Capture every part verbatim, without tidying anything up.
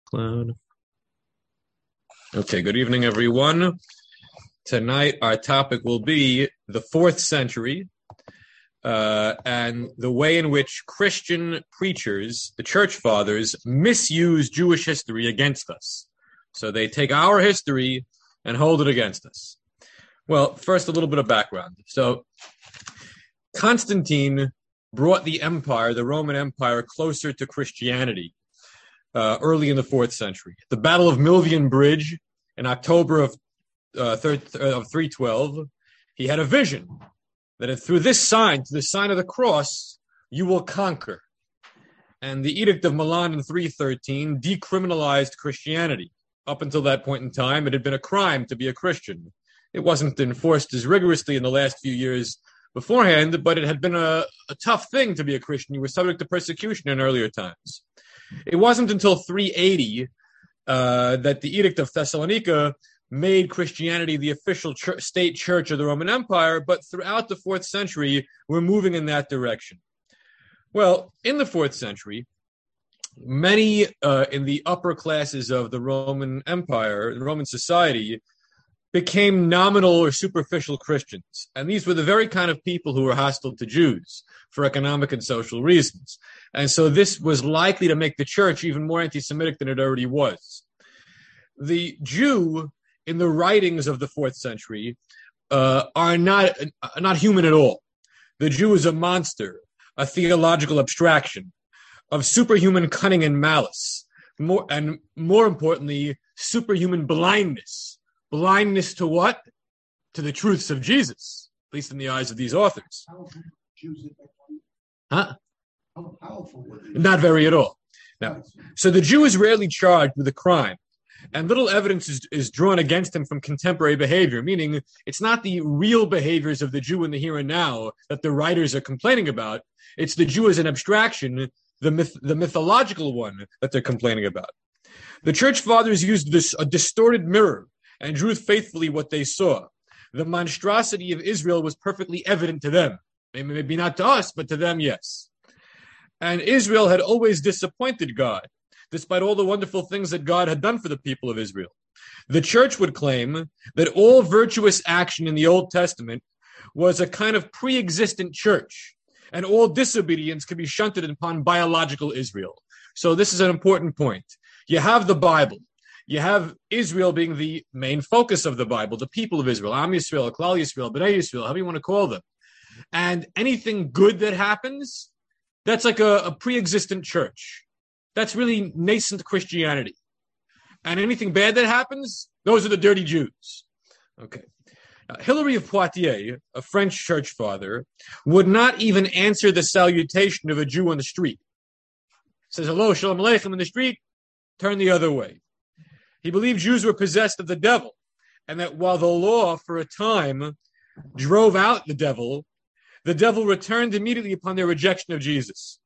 Cloud. Okay, good evening, everyone. Tonight, our topic will be the fourth century uh, and the way in which Christian preachers, the church fathers, misuse Jewish history against us. So they take our history and hold it against us. Well, first, a little bit of background. So Constantine brought the empire, the Roman Empire, closer to Christianity uh, early in the fourth century. The Battle of Milvian Bridge in October of, uh, third, of three twelve, he had a vision that if through this sign, to the sign of the cross, you will conquer. And the Edict of Milan in three thirteen decriminalized Christianity. Up until that point in time, it had been a crime to be a Christian. It wasn't enforced as rigorously in the last few years beforehand, but it had been a, a tough thing to be a Christian. You were subject to persecution in earlier times. It wasn't until three eighty uh, that the Edict of Thessalonica made Christianity the official ch- state church of the Roman Empire, but throughout the fourth century, we're moving in that direction. Well, in the fourth century, many uh, in the upper classes of the Roman Empire, the Roman society, became nominal or superficial Christians. And these were the very kind of people who were hostile to Jews for economic and social reasons. And so this was likely to make the church even more anti-Semitic than it already was. The Jew in the writings of the fourth century uh, are not, uh, not human at all. The Jew is a monster, a theological abstraction of superhuman cunning and malice, more, and more importantly, superhuman blindness. Blindness to what? To the truths of Jesus, at least in the eyes of these authors. Huh? How powerful were they? Not very at all. Now, so the Jew is rarely charged with a crime, and little evidence is, is drawn against him from contemporary behavior, meaning it's not the real behaviors of the Jew in the here and now that the writers are complaining about. It's the Jew as an abstraction, the myth, the mythological one that they're complaining about. The church fathers used this a distorted mirror and drew faithfully what they saw. The monstrosity of Israel was perfectly evident to them. Maybe not to us, but to them, yes. And Israel had always disappointed God, despite all the wonderful things that God had done for the people of Israel. The church would claim that all virtuous action in the Old Testament was a kind of pre-existent church, and all disobedience could be shunted upon biological Israel. So this is an important point. You have the Bible. You have Israel being the main focus of the Bible, the people of Israel, Am Yisrael, Klal Yisrael, Bnei Yisrael, however you want to call them. And anything good that happens, that's like a, a pre-existent church. That's really nascent Christianity. And anything bad that happens, those are the dirty Jews. Okay. Now, Hilary of Poitiers, a French church father, would not even answer the salutation of a Jew on the street. Says, hello, shalom aleichem in the street, turn the other way. He believed Jews were possessed of the devil, and that while the law, for a time, drove out the devil, the devil returned immediately upon their rejection of Jesus.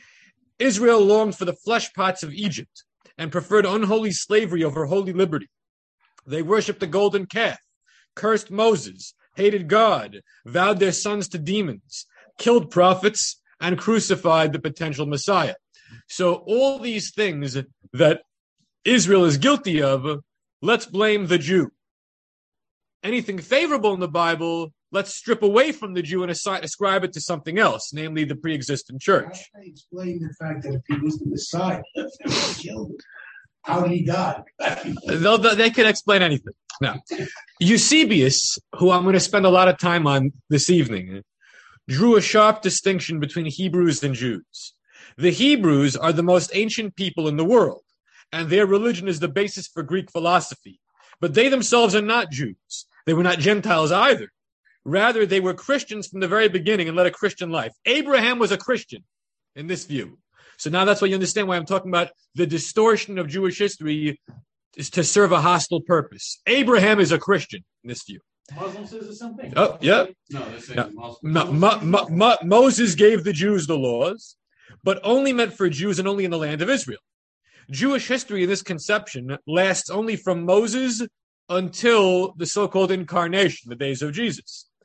Israel longed for the flesh pots of Egypt and preferred unholy slavery over holy liberty. They worshipped the golden calf, cursed Moses, hated God, vowed their sons to demons, killed prophets, and crucified the potential Messiah. So all these things that Israel is guilty of, let's blame the Jew. Anything favorable in the Bible, let's strip away from the Jew and assign, ascribe it to something else, namely the pre-existent church. How do they explain the fact that if he was the Messiah, they were killed? How did he die? They'll, they can explain anything. Now, Eusebius, who I'm going to spend a lot of time on this evening, drew a sharp distinction between Hebrews and Jews. The Hebrews are the most ancient people in the world, and their religion is the basis for Greek philosophy. But they themselves are not Jews. They were not Gentiles either. Rather, they were Christians from the very beginning and led a Christian life. Abraham was a Christian in this view. So now that's why you understand why I'm talking about the distortion of Jewish history is to serve a hostile purpose. Abraham is a Christian in this view. Muslim says the same thing. Oh, yeah. No, they're saying No, Muslim. no, Mo- Mo- Mo- Moses gave the Jews the laws, but only meant for Jews and only in the land of Israel. Jewish history in this conception lasts only from Moses until the so-called incarnation, the days of Jesus.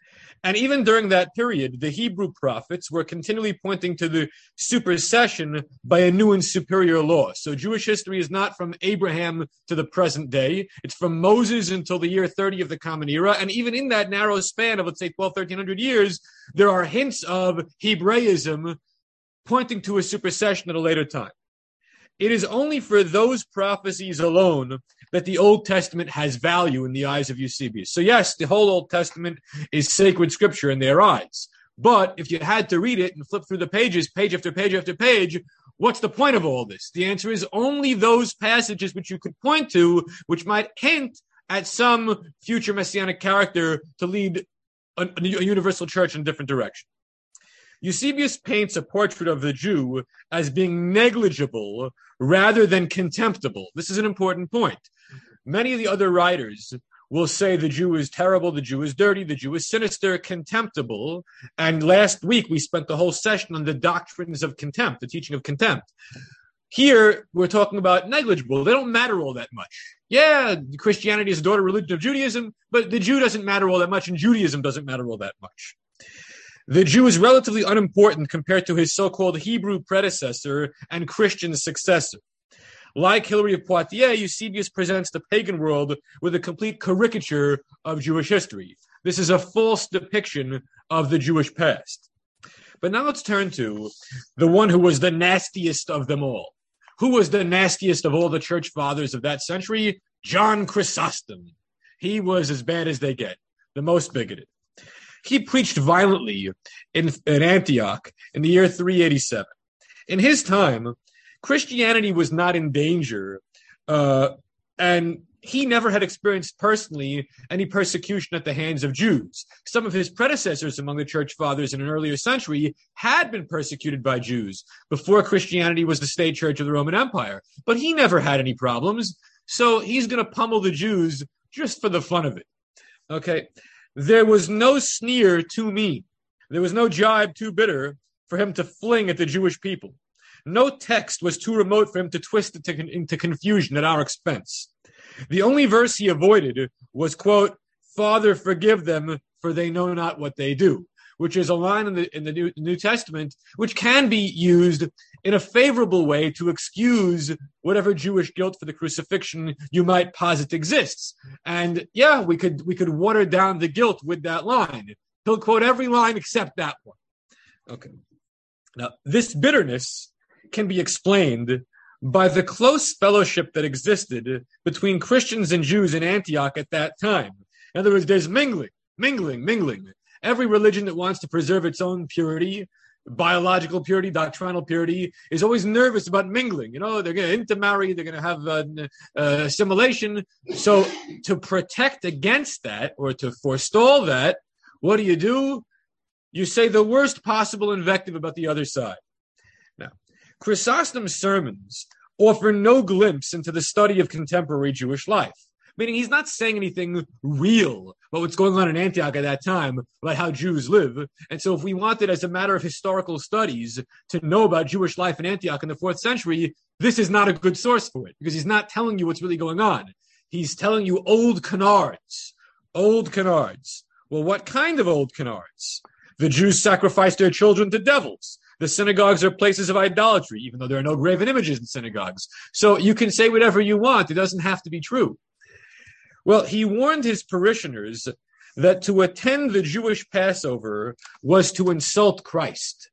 And even during that period, the Hebrew prophets were continually pointing to the supersession by a new and superior law. So Jewish history is not from Abraham to the present day. It's from Moses until the year thirty of the Common Era. And even in that narrow span of, let's say, twelve, thirteen hundred years, there are hints of Hebraism pointing to a supersession at a later time. It is only for those prophecies alone that the Old Testament has value in the eyes of Eusebius. So yes, the whole Old Testament is sacred scripture in their eyes. But if you had to read it and flip through the pages, page after page after page, what's the point of all this? The answer is only those passages which you could point to, which might hint at some future messianic character to lead a, a universal church in a different direction. Eusebius paints a portrait of the Jew as being negligible rather than contemptible. This is an important point. Many of the other writers will say the Jew is terrible, the Jew is dirty, the Jew is sinister, contemptible. And last week we spent the whole session on the doctrines of contempt, the teaching of contempt. Here we're talking about negligible. They don't matter all that much. Yeah, Christianity is a daughter religion of Judaism, but the Jew doesn't matter all that much, and Judaism doesn't matter all that much. The Jew is relatively unimportant compared to his so-called Hebrew predecessor and Christian successor. Like Hilary of Poitiers, Eusebius presents the pagan world with a complete caricature of Jewish history. This is a false depiction of the Jewish past. But now let's turn to the one who was the nastiest of them all. Who was the nastiest of all the church fathers of that century? John Chrysostom. He was as bad as they get, the most bigoted. He preached violently in, in Antioch in the year three eighty-seven. In his time, Christianity was not in danger, uh, and he never had experienced personally any persecution at the hands of Jews. Some of his predecessors among the church fathers in an earlier century had been persecuted by Jews before Christianity was the state church of the Roman Empire, but he never had any problems, so he's going to pummel the Jews just for the fun of it. Okay. There was no sneer too mean. There was no jibe too bitter for him to fling at the Jewish people. No text was too remote for him to twist it to, into confusion at our expense. The only verse he avoided was, quote, "Father, forgive them, for they know not what they do," which is a line in the, in the New, New Testament which can be used in a favorable way to excuse whatever Jewish guilt for the crucifixion you might posit exists. And yeah, we could we could water down the guilt with that line. He'll quote every line except that one. Okay. Now, this bitterness can be explained by the close fellowship that existed between Christians and Jews in Antioch at that time. In other words, there's mingling, mingling, mingling. Every religion that wants to preserve its own purity, biological purity, doctrinal purity, is always nervous about mingling. You know, they're going to intermarry, they're going to have uh, uh, assimilation. So to protect against that or to forestall that, what do you do? You say the worst possible invective about the other side. Now, Chrysostom's sermons offer no glimpse into the study of contemporary Jewish life. Meaning he's not saying anything real about what's going on in Antioch at that time, about how Jews live. And so if we wanted, as a matter of historical studies, to know about Jewish life in Antioch in the fourth century, this is not a good source for it, because he's not telling you what's really going on. He's telling you old canards, old canards. Well, what kind of old canards? The Jews sacrificed their children to devils. The synagogues are places of idolatry, even though there are no graven images in synagogues. So you can say whatever you want. It doesn't have to be true. Well, he warned his parishioners that to attend the Jewish Passover was to insult Christ.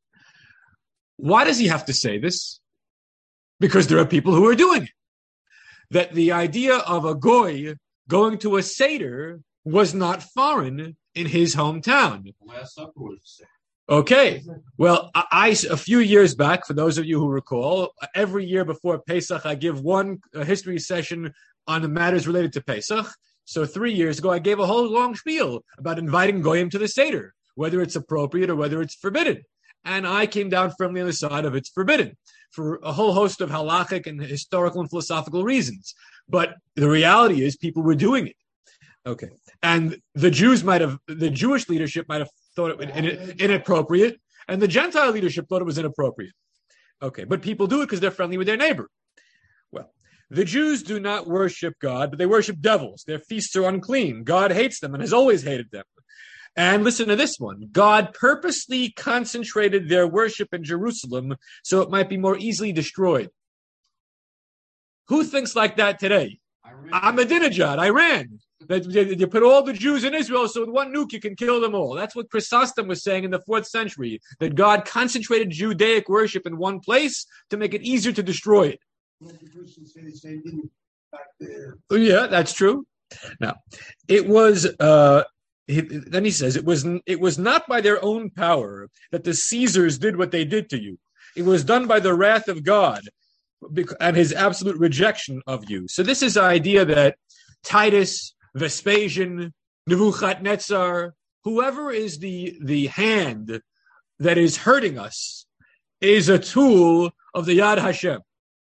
Why does he have to say this? Because there are people who are doing it. That the idea of a goy going to a Seder was not foreign in his hometown. The Last Supper was the same. Okay. Well, I, I, a few years back, for those of you who recall, every year before Pesach, I give one uh, history session on the matters related to Pesach. So three years ago, I gave a whole long spiel about inviting Goyim to the Seder, whether it's appropriate or whether it's forbidden. And I came down firmly on the side of it's forbidden for a whole host of halachic and historical and philosophical reasons. But the reality is people were doing it. Okay. And the Jews might have, the Jewish leadership might have thought it in, inappropriate, and the Gentile leadership thought it was inappropriate. Okay. But people do it because they're friendly with their neighbor. Well, the Jews do not worship God, but they worship devils. Their feasts are unclean. God hates them and has always hated them. And listen to this one. God purposely concentrated their worship in Jerusalem so it might be more easily destroyed. Who thinks like that today? Ahmadinejad, Iran. That you put all the Jews in Israel, so with one nuke you can kill them all. That's what Chrysostom was saying in the fourth century, that God concentrated Judaic worship in one place to make it easier to destroy it. The Christians say the same thing back there. Yeah, that's true. Now, it was... Uh, He, then he says, it was it was not by their own power that the Caesars did what they did to you. It was done by the wrath of God and his absolute rejection of you. So this is the idea that Titus, Vespasian, Nebuchadnezzar, whoever is the, the hand that is hurting us is a tool of the Yad Hashem.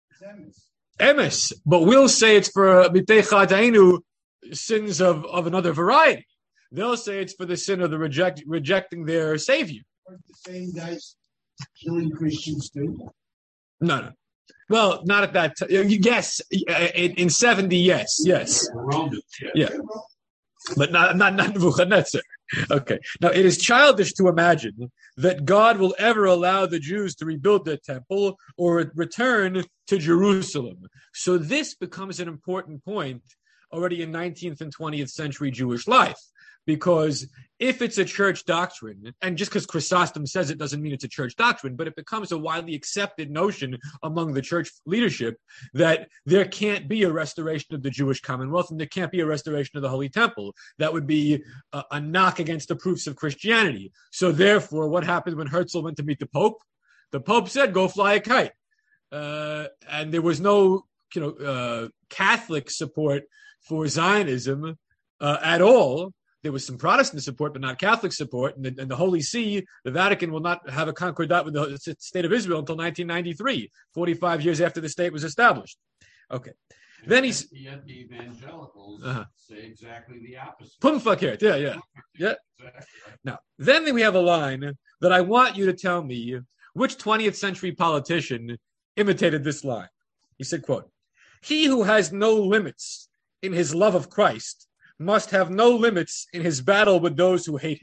Emes. But we'll say it's for Mitei Chatainu, sins of, of another variety. They'll say it's for the sin of the reject, rejecting their Savior. Aren't the same guys killing Christians too? No, no. Well, not at that time. Yes, in, in seventy, yes, yes. Yeah. But not, not, not Nebuchadnezzar. Okay. Now, it is childish to imagine that God will ever allow the Jews to rebuild their temple or return to Jerusalem. So this becomes an important point already in nineteenth and twentieth century Jewish life. Because if it's a church doctrine, and just because Chrysostom says it doesn't mean it's a church doctrine, but it becomes a widely accepted notion among the church leadership that there can't be a restoration of the Jewish Commonwealth and there can't be a restoration of the Holy Temple. That would be a, a knock against the proofs of Christianity. So therefore, what happened when Herzl went to meet the Pope? The Pope said, go fly a kite. Uh, and there was no, you know, uh, Catholic support for Zionism uh, at all. There was some Protestant support, but not Catholic support. And the, and the Holy See, the Vatican, will not have a concordat with the state of Israel until nineteen ninety-three, forty-five years after the state was established. Okay. And then he's... Yet the evangelicals uh-huh. say exactly the opposite. Pumfakert, yeah, yeah. yeah. Exactly. Now, then we have a line that I want you to tell me which twentieth century politician imitated this line. He said, quote, "He who has no limits in his love of Christ must have no limits in his battle with those who hate him."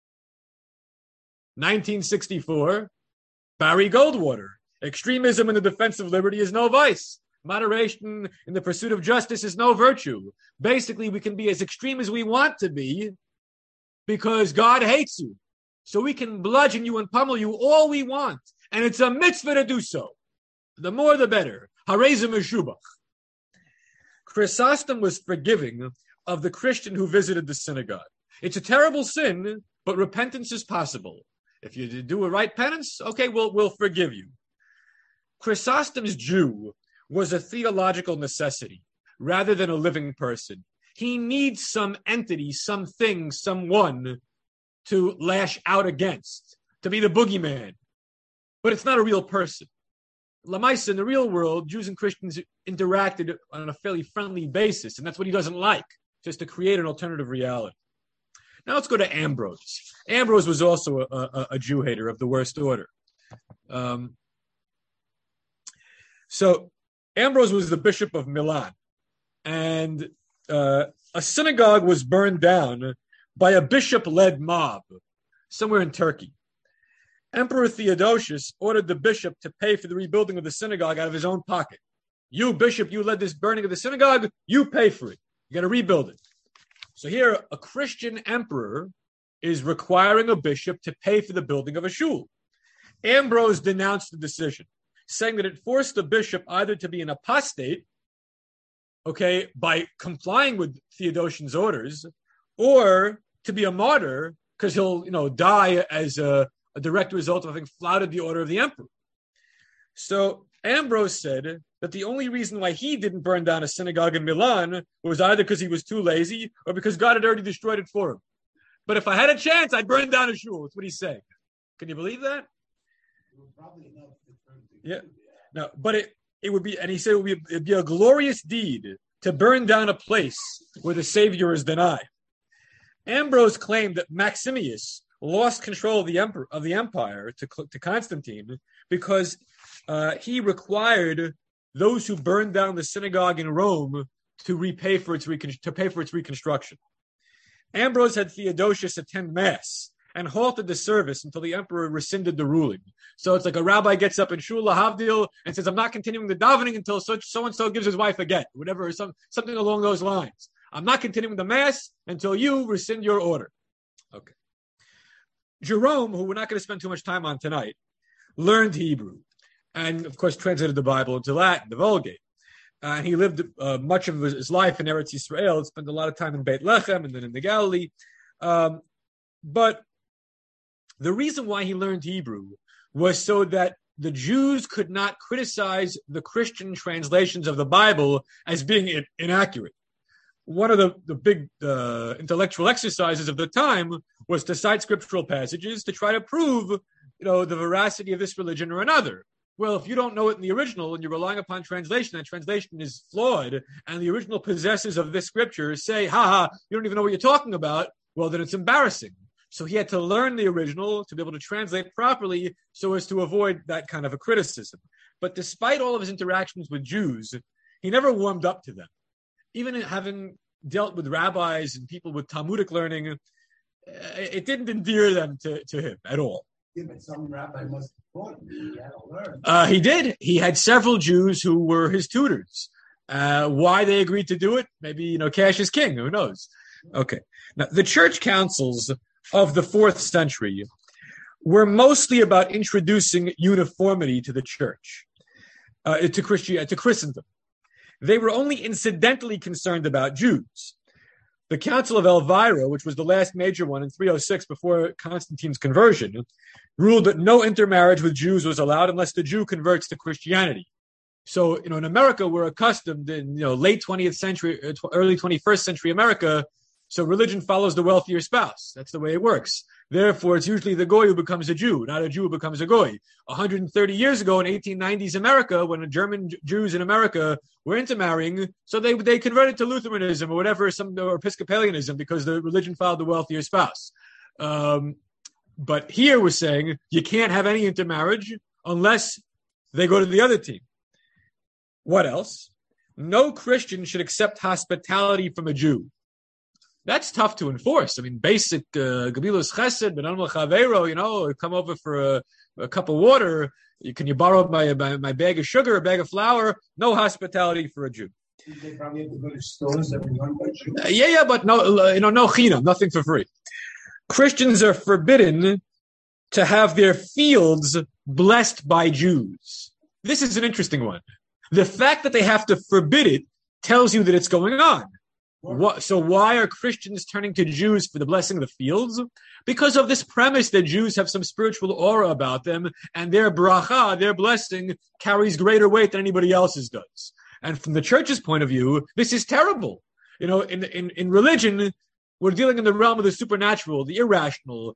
nineteen sixty-four, Barry Goldwater. "Extremism in the defense of liberty is no vice. Moderation in the pursuit of justice is no virtue." Basically, we can be as extreme as we want to be because God hates you. So we can bludgeon you and pummel you all we want. And it's a mitzvah to do so. The more, the better. Harei meshubach. Chrysostom was forgiving of the Christian who visited the synagogue. It's a terrible sin, but repentance is possible. If you do a right penance, okay, we'll, we'll forgive you. Chrysostom's Jew was a theological necessity rather than a living person. He needs some entity, something, someone to lash out against, to be the boogeyman. But it's not a real person. Lamaisa, in the real world, Jews and Christians interacted on a fairly friendly basis, and that's what he doesn't like, just to create an alternative reality. Now let's go to Ambrose. Ambrose was also a, a, a Jew hater of the worst order. Um, so Ambrose was the bishop of Milan, and uh, a synagogue was burned down by a bishop-led mob somewhere in Turkey. Emperor Theodosius ordered the bishop to pay for the rebuilding of the synagogue out of his own pocket. You, bishop, you led this burning of the synagogue, you pay for it. You got to rebuild it. So here, a Christian emperor is requiring a bishop to pay for the building of a shul. Ambrose denounced the decision, saying that it forced the bishop either to be an apostate, okay, by complying with Theodosian's orders, or to be a martyr, because he'll, you know, die as a, a direct result of having flouted the order of the emperor. So Ambrose said that the only reason why he didn't burn down a synagogue in Milan was either because he was too lazy or because God had already destroyed it for him. But if I had a chance, I'd burn down a shul. That's what he's saying. Can you believe that? Yeah. No, but it, it would be, and he said it would be, it'd be a glorious deed to burn down a place where the Savior is denied. Ambrose claimed that Maximius lost control of the emperor of the empire to, to Constantine because uh, he required those who burned down the synagogue in Rome to repay for its recon- to pay for its reconstruction. Ambrose had Theodosius attend mass and halted the service until the emperor rescinded the ruling. So it's like a rabbi gets up in shul lahavdil and says, "I'm not continuing the davening until such so and so gives his wife a get," whatever, or some something along those lines. I'm not continuing the mass until you rescind your order. Okay. Jerome, who we're not going to spend too much time on tonight, learned Hebrew and, of course, translated the Bible into Latin, the Vulgate. Uh, and he lived uh, much of his life in Eretz Yisrael, spent a lot of time in Beit Lechem and then in the Galilee. Um, but the reason why he learned Hebrew was so that the Jews could not criticize the Christian translations of the Bible as being in- inaccurate. One of the, the big uh, intellectual exercises of the time was to cite scriptural passages to try to prove, you know, the veracity of this religion or another. Well, if you don't know it in the original and you're relying upon translation, that translation is flawed, and the original possessors of this scripture say, ha ha, you don't even know what you're talking about, well, then it's embarrassing. So he had to learn the original to be able to translate properly so as to avoid that kind of a criticism. But despite all of his interactions with Jews, he never warmed up to them. Even having dealt with rabbis and people with Talmudic learning, it didn't endear them to, to him at all. Yeah, but some rabbi must have taught him. He had to learn. Uh, he did. He had several Jews who were his tutors. Uh, why they agreed to do it? Maybe, you know, cash is king. Who knows? Okay. Now, the church councils of the fourth century were mostly about introducing uniformity to the church, uh, to Christianity, to Christendom. They were only incidentally concerned about Jews. The Council of Elvira, which was the last major one in three oh six before Constantine's conversion, ruled that no intermarriage with Jews was allowed unless the Jew converts to Christianity. So, you know, in America, we're accustomed in, you know, late twentieth century, early twenty-first century America, so religion follows the wealthier spouse. That's the way it works. Therefore, it's usually the goy who becomes a Jew, not a Jew who becomes a goy. one hundred thirty years ago in eighteen nineties America, when the German Jews in America were intermarrying, so they they converted to Lutheranism or whatever, some or Episcopalianism, because the religion followed the wealthier spouse. Um, but here we're saying you can't have any intermarriage unless they go to the other team. What else? No Christian should accept hospitality from a Jew. That's tough to enforce. I mean, basic Gabilus Chesed, Benam L'Chaveiro, you know, come over for a, a cup of water. Can you borrow my, my my bag of sugar, a bag of flour? No hospitality for a Jew. They probably have to go to stores that were run by Jews. Uh, yeah, yeah, but no, uh, you know, no chinam, nothing for free. Christians are forbidden to have their fields blessed by Jews. This is an interesting one. The fact that they have to forbid it tells you that it's going on. What, so why are Christians turning to Jews for the blessing of the fields? Because of this premise that Jews have some spiritual aura about them, and their bracha, their blessing, carries greater weight than anybody else's does. And from the church's point of view, this is terrible. You know, in in, in religion, we're dealing in the realm of the supernatural, the irrational.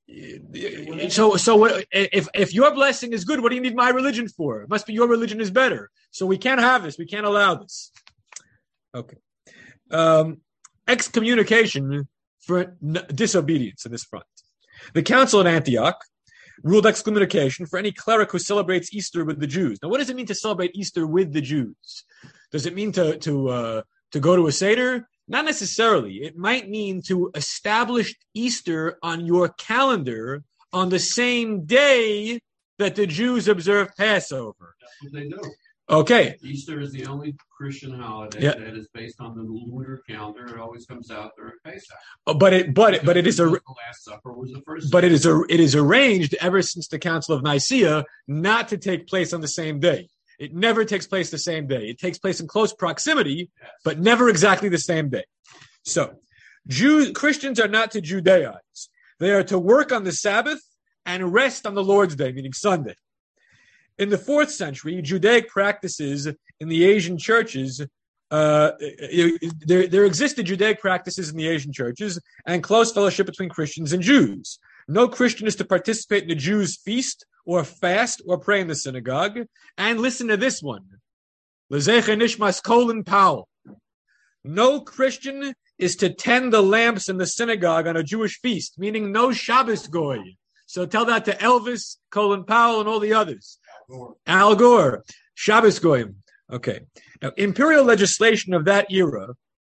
So, so what, if if your blessing is good, what do you need my religion for? It must be your religion is better. So we can't have this. We can't allow this. Okay. Um, excommunication for n- disobedience in this front. The council at Antioch ruled excommunication for any cleric who celebrates Easter with the Jews. Now, what does it mean to celebrate Easter with the Jews? Does it mean to to uh, to go to a Seder? Not necessarily. It might mean to establish Easter on your calendar on the same day that the Jews observe Passover. That's what they do. Okay. Easter is the only Christian holiday yeah. that is based on the lunar calendar. It always comes out during Pesach. Oh, but it, but it, but it is a. The Last Supper was the first. But it is a. It is arranged ever since the Council of Nicaea not to take place on the same day. It never takes place the same day. It takes place in close proximity, yes. but never exactly the same day. So, Jews, Christians are not to Judaize. They are to work on the Sabbath and rest on the Lord's Day, meaning Sunday. In the fourth century, Judaic practices in the Asian churches, uh, there, there existed Judaic practices in the Asian churches and close fellowship between Christians and Jews. No Christian is to participate in a Jew's feast or fast or pray in the synagogue. And listen to this one. L'zecher nishmas Colin Powell. No Christian is to tend the lamps in the synagogue on a Jewish feast, meaning no Shabbos goy. So tell that to Elvis, Colin Powell, and all the others. Al Gore. Al Gore, Shabbos goyim. Okay. Now, imperial legislation of that era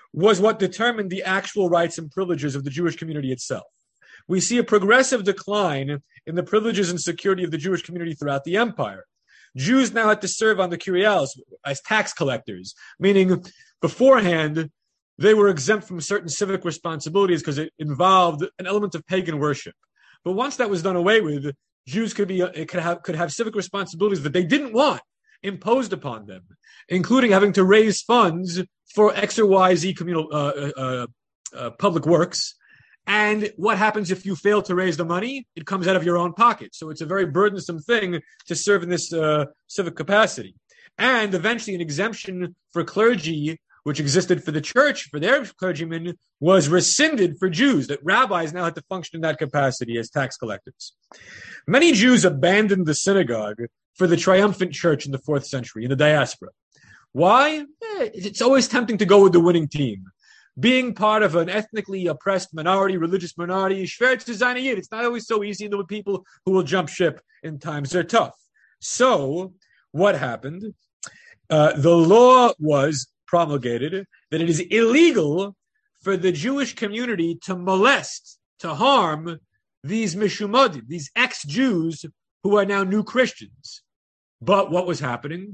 was what determined the actual rights and privileges of the Jewish community itself. We see a progressive decline in the privileges and security of the Jewish community throughout the empire. Jews now had to serve on the kurials as tax collectors, meaning beforehand they were exempt from certain civic responsibilities because it involved an element of pagan worship. But once that was done away with, Jews could be could have could have civic responsibilities that they didn't want imposed upon them, including having to raise funds for X or Y Z communal uh, uh, uh, public works. And what happens if you fail to raise the money? It comes out of your own pocket. So it's a very burdensome thing to serve in this uh, civic capacity. And eventually an exemption for clergy, which existed for the church, for their clergymen, was rescinded for Jews, that rabbis now had to function in that capacity as tax collectors. Many Jews abandoned the synagogue for the triumphant church in the fourth century, in the diaspora. Why? Eh, it's always tempting to go with the winning team. Being part of an ethnically oppressed minority, religious minority, schwer zu sein a Yid. It's not always so easy. There were people who will jump ship in times they're tough. So what happened? Uh, the law was promulgated that it is illegal for the Jewish community to molest, to harm these mishumadim, these ex-Jews who are now new Christians. But what was happening?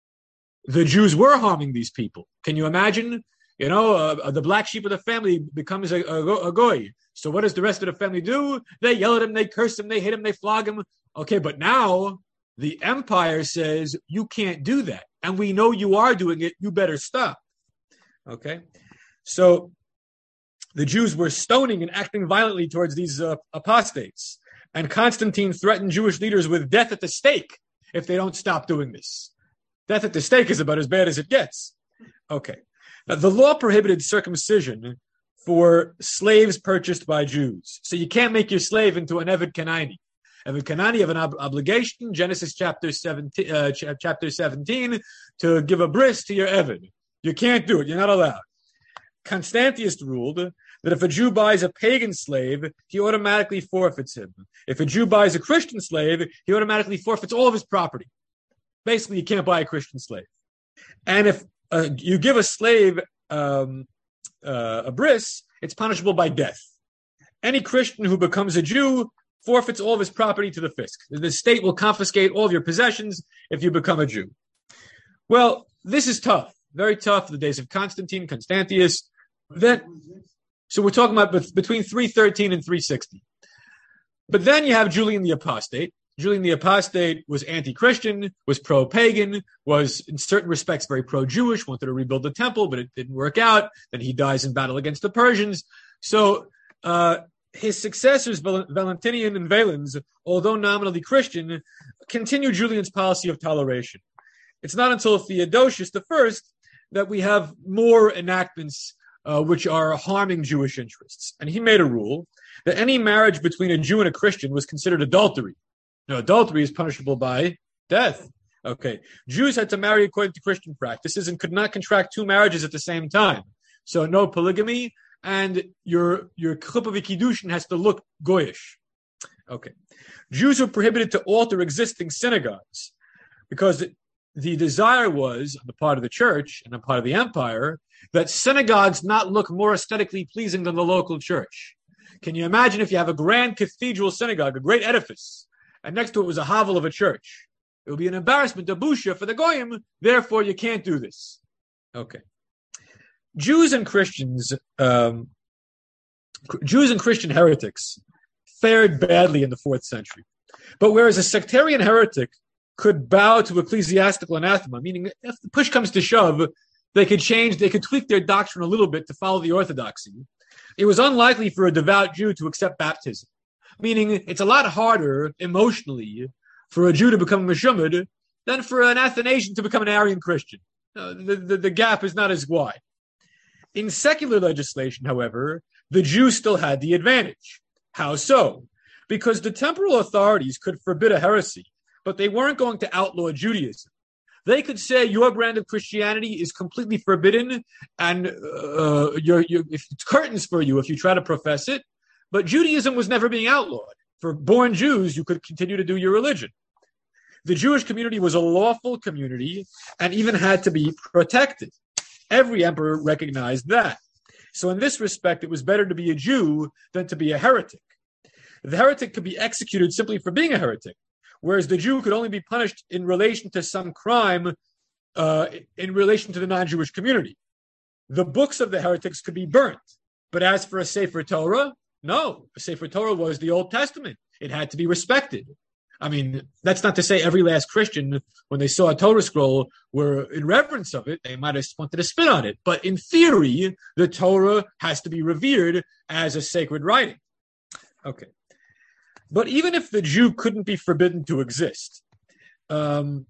The Jews were harming these people. Can you imagine? You know, uh, the black sheep of the family becomes a, a, a goy. So what does the rest of the family do? They yell at him, they curse him, they hit him, they flog him. Okay, but now the empire says you can't do that. And we know you are doing it. You better stop. Okay? So the Jews were stoning and acting violently towards these uh, apostates. And Constantine threatened Jewish leaders with death at the stake if they don't stop doing this. Death at the stake is about as bad as it gets. Okay. Now, the law prohibited circumcision for slaves purchased by Jews. So you can't make your slave into an Eved Kanani. Eved Kanani have an ob- obligation, Genesis chapter seventeen, uh, ch- chapter seventeen, to give a bris to your Eved. You can't do it. You're not allowed. Constantius ruled that if a Jew buys a pagan slave, he automatically forfeits him. If a Jew buys a Christian slave, he automatically forfeits all of his property. Basically, you can't buy a Christian slave. And if uh, you give a slave um, uh, a bris, it's punishable by death. Any Christian who becomes a Jew forfeits all of his property to the fisc. The state will confiscate all of your possessions if you become a Jew. Well, this is tough. Very tough. The days of Constantine, Constantius. Then, so we're talking about between three thirteen and three sixty. But then you have Julian the Apostate. Julian the Apostate was anti-Christian, was pro-pagan, was in certain respects very pro-Jewish, wanted to rebuild the temple, but it didn't work out. Then he dies in battle against the Persians. So uh, his successors, Valentinian and Valens, although nominally Christian, continue Julian's policy of toleration. It's not until Theodosius the First that we have more enactments uh, which are harming Jewish interests. And he made a rule that any marriage between a Jew and a Christian was considered adultery. Now, adultery is punishable by death. Okay. Jews had to marry according to Christian practices and could not contract two marriages at the same time. So no polygamy, and your your chuppah v'kiddushin has to look goyish. Okay. Jews were prohibited to alter existing synagogues because the desire was, on the part of the church and on the part of the empire, that synagogues not look more aesthetically pleasing than the local church. Can you imagine if you have a grand cathedral synagogue, a great edifice, and next to it was a hovel of a church? It would be an embarrassment, a busha for the goyim. Therefore, you can't do this. Okay. Jews and Christians, um, Jews and Christian heretics fared badly in the fourth century. But whereas a sectarian heretic could bow to ecclesiastical anathema, meaning if the push comes to shove, they could change, they could tweak their doctrine a little bit to follow the orthodoxy. It was unlikely for a devout Jew to accept baptism. Meaning, it's a lot harder emotionally for a Jew to become a Meshumad than for an Athanasian to become an Arian Christian. Uh, the, the, the gap is not as wide. In secular legislation, however, the Jew still had the advantage. How so? Because the temporal authorities could forbid a heresy, but they weren't going to outlaw Judaism. They could say your brand of Christianity is completely forbidden, and uh, you're, you're, if it's curtains for you if you try to profess it. But Judaism was never being outlawed. For born Jews, you could continue to do your religion. The Jewish community was a lawful community and even had to be protected. Every emperor recognized that. So in this respect, it was better to be a Jew than to be a heretic. The heretic could be executed simply for being a heretic, whereas the Jew could only be punished in relation to some crime uh, in relation to the non-Jewish community. The books of the heretics could be burnt. But as for a Sefer Torah, no. A Sefer Torah was the Old Testament. It had to be respected. I mean, that's not to say every last Christian, when they saw a Torah scroll, were in reverence of it. They might have wanted to spit on it. But in theory, the Torah has to be revered as a sacred writing. Okay. But even if the Jew couldn't be forbidden to exist, um,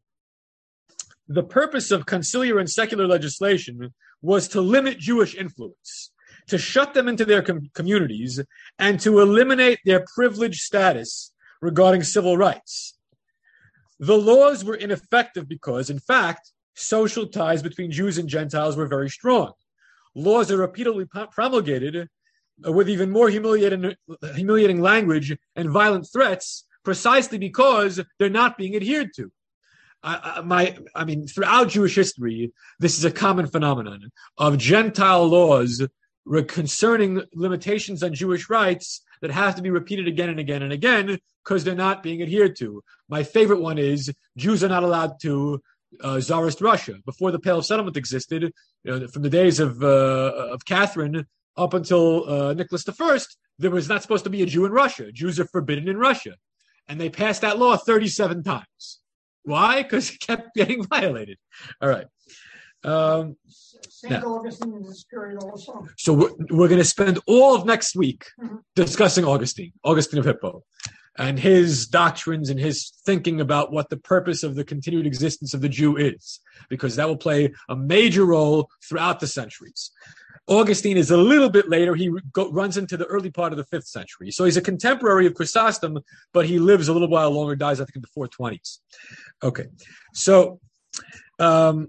the purpose of conciliar and secular legislation was to limit Jewish influence, to shut them into their com- communities, and to eliminate their privileged status regarding civil rights. The laws were ineffective because, in fact, social ties between Jews and Gentiles were very strong. Laws are repeatedly promulgated uh, with even more humiliating, humiliating language and violent threats, precisely because they're not being adhered to. I, I, my, I mean, throughout Jewish history, this is a common phenomenon of Gentile laws concerning limitations on Jewish rights that have to be repeated again and again and again because they're not being adhered to. My favorite one is Jews are not allowed to uh, Tsarist Russia. Before the Pale of Settlement existed, you know, from the days of uh, of Catherine up until uh, Nicholas the First, there was not supposed to be a Jew in Russia. Jews are forbidden in Russia. And they passed that law thirty-seven times. Why? Because it kept getting violated. All right. Um, Saint Augustine in this period also. So we're, we're going to spend all of next week mm-hmm. discussing Augustine, Augustine of Hippo, and his doctrines and his thinking about what the purpose of the continued existence of the Jew is, because that will play a major role throughout the centuries. Augustine is a little bit later. He go, runs into the early part of the fifth century. So he's a contemporary of Chrysostom, but he lives a little while longer, dies, I think, in the four twenties. Okay. So, um,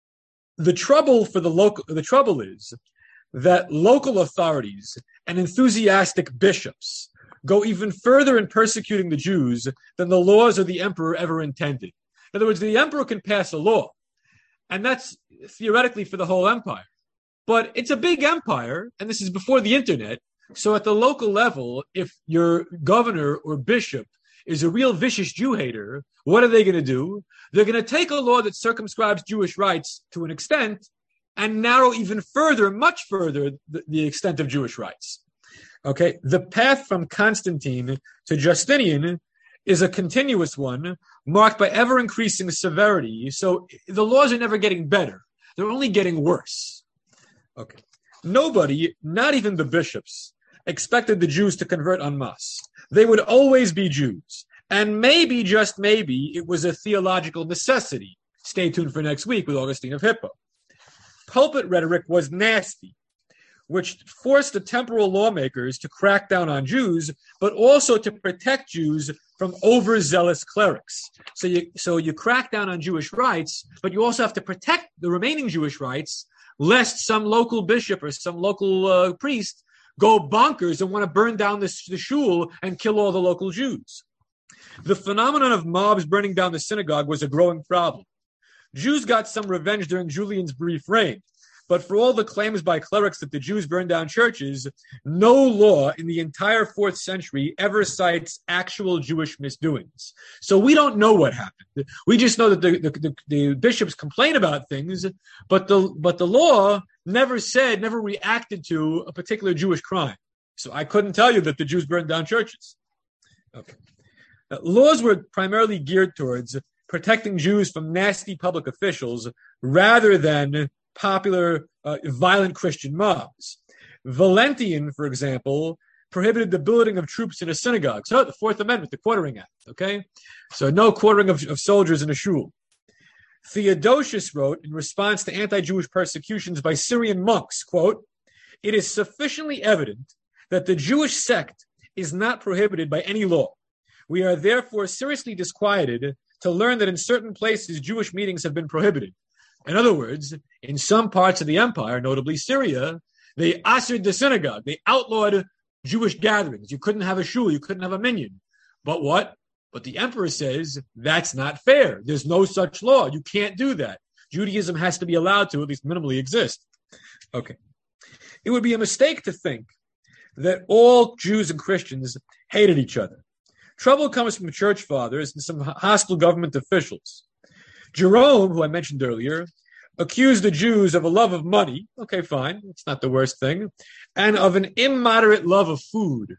The trouble for the local, the trouble is that local authorities and enthusiastic bishops go even further in persecuting the Jews than the laws of the emperor ever intended. In other words, the emperor can pass a law, and that's theoretically for the whole empire. But it's a big empire, and this is before the internet. So at the local level, if your governor or bishop is a real vicious Jew hater, what are they going to do? They're going to take a law that circumscribes Jewish rights to an extent and narrow even further, much further, the, the extent of Jewish rights. Okay, the path from Constantine to Justinian is a continuous one, marked by ever-increasing severity. So the laws are never getting better. They're only getting worse. Okay, nobody, not even the bishops, expected the Jews to convert en masse. They would always be Jews. And maybe, just maybe, it was a theological necessity. Stay tuned for next week with Augustine of Hippo. Pulpit rhetoric was nasty, which forced the temporal lawmakers to crack down on Jews, but also to protect Jews from overzealous clerics. So you, so you crack down on Jewish rights, but you also have to protect the remaining Jewish rights, lest some local bishop or some local uh, priest go bonkers and want to burn down the, the shul and kill all the local Jews. The phenomenon of mobs burning down the synagogue was a growing problem. Jews got some revenge during Julian's brief reign, but for all the claims by clerics that the Jews burned down churches, no law in the entire fourth century ever cites actual Jewish misdoings. So we don't know what happened. We just know that the, the, the, the bishops complain about things, but the but the law never said, never reacted to a particular Jewish crime. So I couldn't tell you that the Jews burned down churches. Okay. Uh, laws were primarily geared towards protecting Jews from nasty public officials rather than popular uh, violent Christian mobs. Valentinian, for example, prohibited the billeting of troops in a synagogue. So the Fourth Amendment, the Quartering Act, okay? So no quartering of, of soldiers in a shul. Theodosius wrote in response to anti-Jewish persecutions by Syrian monks, quote, "It is sufficiently evident that the Jewish sect is not prohibited by any law. We are therefore seriously disquieted to learn that in certain places Jewish meetings have been prohibited." In other words, in some parts of the empire, notably Syria, they assered the synagogue. They outlawed Jewish gatherings. You couldn't have a shul. You couldn't have a minyan. But what? But the emperor says that's not fair. There's no such law. You can't do that. Judaism has to be allowed to at least minimally exist. Okay. It would be a mistake to think that all Jews and Christians hated each other. Trouble comes from the church fathers and some hostile government officials. Jerome, who I mentioned earlier, accused the Jews of a love of money. Okay, fine. It's not the worst thing. And of an immoderate love of food.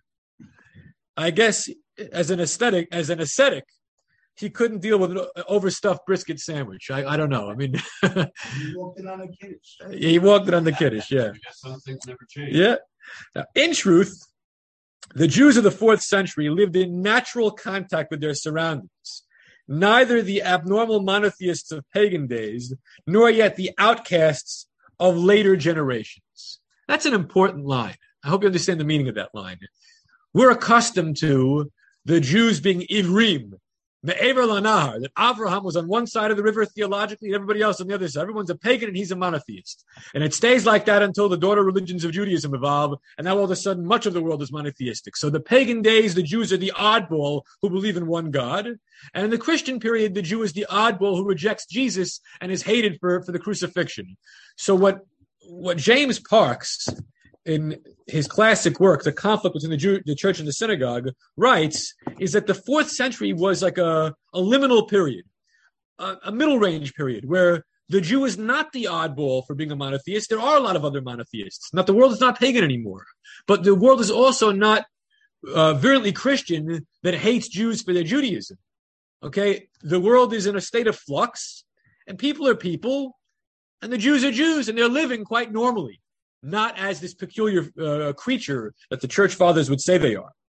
I guess as an aesthetic, as an ascetic, he couldn't deal with an overstuffed brisket sandwich. I, I don't know. I mean, He walked it on a Kiddush. he walked it on the Kiddush, yeah. I guess some things never change. Yeah. Now, in truth, the Jews of the fourth century lived in natural contact with their surroundings. Neither the abnormal monotheists of pagan days, nor yet the outcasts of later generations. That's an important line. I hope you understand the meaning of that line. We're accustomed to the Jews being Ivrim, Me'ever Lanahar, that Avraham was on one side of the river theologically and everybody else on the other side. Everyone's a pagan and he's a monotheist. And it stays like that until the daughter religions of Judaism evolve, and now all of a sudden much of the world is monotheistic. So the pagan days, the Jews are the oddball who believe in one God. And in the Christian period, the Jew is the oddball who rejects Jesus and is hated for, for the crucifixion. So what, what James Parks, in his classic work, The Conflict Between the, Jew, the Church and the Synagogue, writes is that the fourth century was like a, a liminal period, a, a middle range period, where the Jew is not the oddball for being a monotheist. There are a lot of other monotheists. Not the world is not pagan anymore, but the world is also not uh, virulently Christian that hates Jews for their Judaism. Okay, the world is in a state of flux, and people are people, and the Jews are Jews, and they're living quite normally. Not as this peculiar uh, creature that the church fathers would say they are.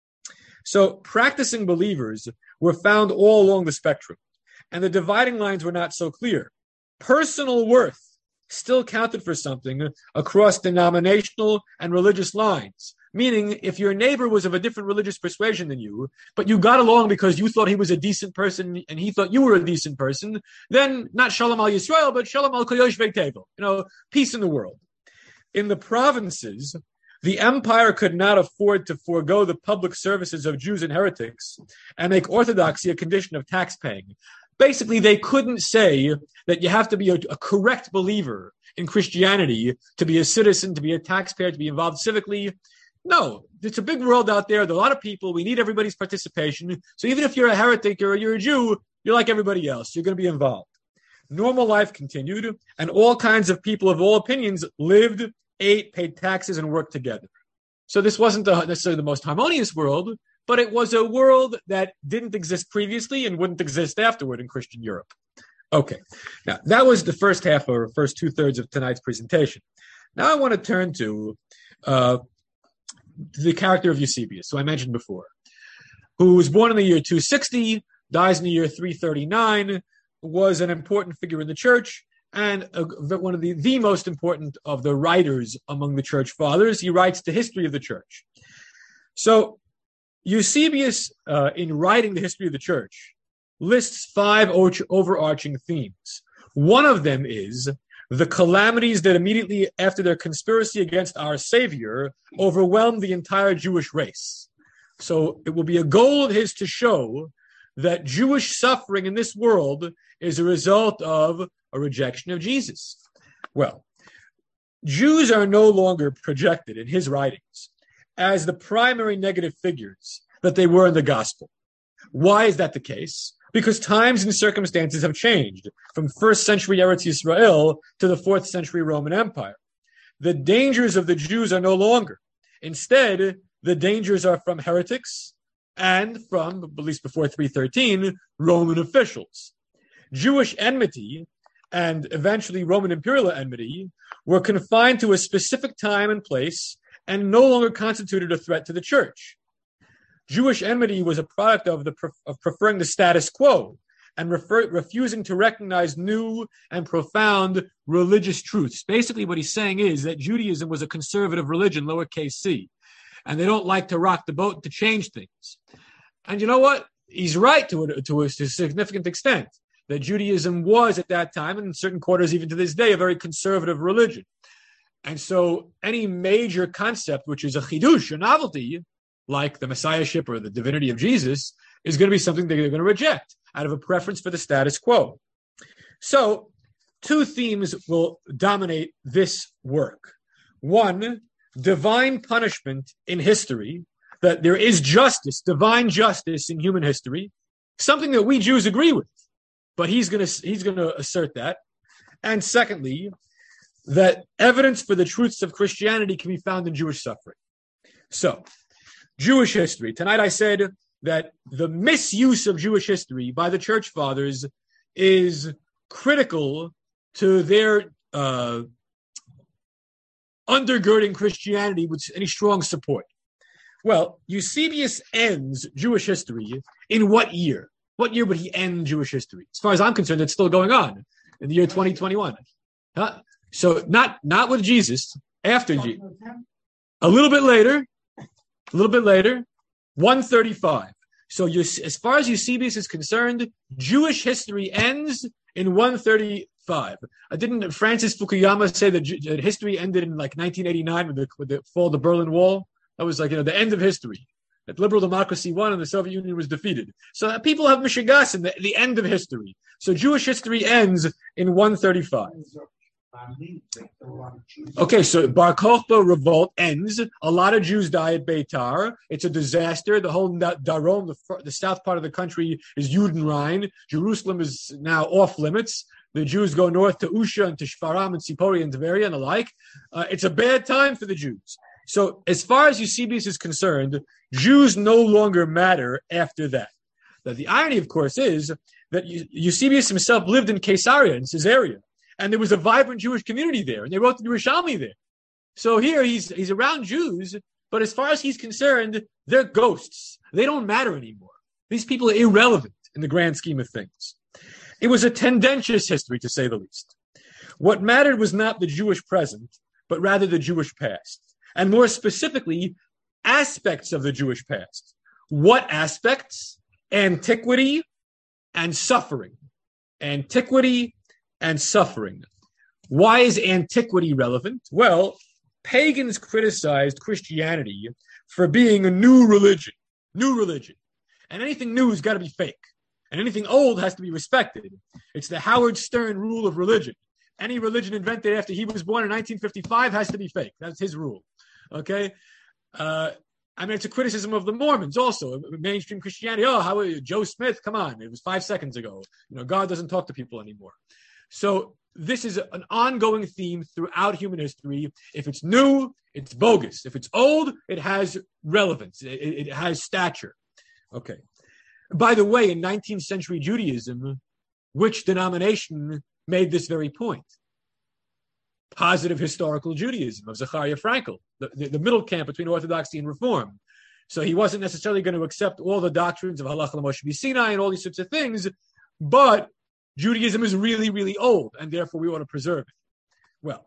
So practicing believers were found all along the spectrum, and the dividing lines were not so clear. Personal worth still counted for something across denominational and religious lines, meaning if your neighbor was of a different religious persuasion than you, but you got along because you thought he was a decent person and he thought you were a decent person, then not Shalom al Yisrael, but Shalom al Koyosh Ve'tevel, you know, peace in the world. In the provinces, the empire could not afford to forego the public services of Jews and heretics and make orthodoxy a condition of tax paying. Basically, they couldn't say that you have to be a, a correct believer in Christianity to be a citizen, to be a taxpayer, to be involved civically. No, it's a big world out there. There are a lot of people. We need everybody's participation. So even if you're a heretic or you're a Jew, you're like everybody else. You're going to be involved. Normal life continued, and all kinds of people of all opinions lived, ate, paid taxes, and worked together. So this wasn't the, necessarily the most harmonious world, but it was a world that didn't exist previously and wouldn't exist afterward in Christian Europe. Okay, now that was the first half or first two-thirds of tonight's presentation. Now I want to turn to uh, the character of Eusebius, who I mentioned before, who was born in the year two sixty, dies in the year three thirty-nine, was an important figure in the church, and a, one of the, the most important of the writers among the church fathers. He writes the history of the church. So Eusebius, uh, in writing the history of the church, lists five o- overarching themes. One of them is the calamities that immediately after their conspiracy against our Savior overwhelmed the entire Jewish race. So it will be a goal of his to show that Jewish suffering in this world is a result of a rejection of Jesus. Well, Jews are no longer projected in his writings as the primary negative figures that they were in the gospel. Why is that the case? Because times and circumstances have changed from first century Eretz Yisrael to the fourth century Roman Empire. The dangers of the Jews are no longer. Instead, the dangers are from heretics and from, at least before three thirteen, Roman officials. Jewish enmity and eventually Roman imperial enmity were confined to a specific time and place and no longer constituted a threat to the church. Jewish enmity was a product of the of preferring the status quo and refer, refusing to recognize new and profound religious truths. Basically, what he's saying is that Judaism was a conservative religion, lowercase c, and they don't like to rock the boat to change things. And you know what? He's right to a, to a significant extent, that Judaism was at that time, and in certain quarters even to this day, a very conservative religion. And so any major concept, which is a chidush, a novelty, like the messiahship or the divinity of Jesus, is going to be something that they're going to reject out of a preference for the status quo. So two themes will dominate this work. One, divine punishment in history, that there is justice, divine justice in human history, something that we Jews agree with, but he's going to he's going to assert that. And secondly, that evidence for the truths of Christianity can be found in Jewish suffering. So, Jewish history. Tonight I said that the misuse of Jewish history by the church fathers is critical to their uh, undergirding Christianity with any strong support. Well, Eusebius ends Jewish history in what year? What year would he end Jewish history? As far as I'm concerned, it's still going on in the year twenty twenty-one. Huh? So not, not with Jesus, after Jesus. A little bit later, a little bit later, one thirty-five. So you, as far as Eusebius is concerned, Jewish history ends in one thirty-five. Uh, didn't Francis Fukuyama say that, that history ended in like nineteen eighty-nine with the, with the fall of the Berlin Wall? That was like, you know, the end of history. That liberal democracy won and the Soviet Union was defeated. So people have Mishigas in the, the end of history. So Jewish history ends in one thirty-five. Okay, so Bar Kokhba revolt ends. A lot of Jews die at Beitar. It's a disaster. The whole Darom, the, the south part of the country, is Judenrein. Jerusalem is now off limits. The Jews go north to Usha and to Shfaram and Sipori and Tveria and the like. Uh, it's a bad time for the Jews. So as far as Eusebius is concerned, Jews no longer matter after that. Now, the irony, of course, is that Eusebius himself lived in Caesarea, in Caesarea, and there was a vibrant Jewish community there, and they wrote the Yerushalmi there. So here he's he's around Jews, but as far as he's concerned, they're ghosts. They don't matter anymore. These people are irrelevant in the grand scheme of things. It was a tendentious history, to say the least. What mattered was not the Jewish present, but rather the Jewish past. And more specifically, aspects of the Jewish past. What aspects? Antiquity and suffering. Antiquity and suffering. Why is antiquity relevant? Well, pagans criticized Christianity for being a new religion. New religion. And anything new has got to be fake. And anything old has to be respected. It's the Howard Stern rule of religion. Any religion invented after he was born in nineteen fifty-five has to be fake. That's his rule. Okay? Uh, I mean, it's a criticism of the Mormons also, mainstream Christianity. Oh, how are you? Joe Smith, come on. It was five seconds ago. You know, God doesn't talk to people anymore. So this is an ongoing theme throughout human history. If it's new, it's bogus. If it's old, it has relevance. It, it has stature. Okay. By the way, in nineteenth century Judaism, which denomination made this very point? Positive historical Judaism of Zechariah Frankel, the, the, the middle camp between Orthodoxy and Reform. So he wasn't necessarily going to accept all the doctrines of Halacha Moshe Sinai and all these sorts of things, but Judaism is really, really old, and therefore we want to preserve it. Well,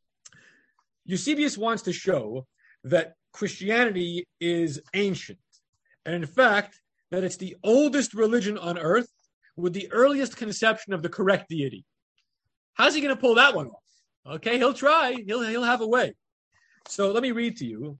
Eusebius wants to show that Christianity is ancient, and in fact, that it's the oldest religion on earth with the earliest conception of the correct deity. How's he going to pull that one off? Okay, he'll try. He'll he'll have a way. So let me read to you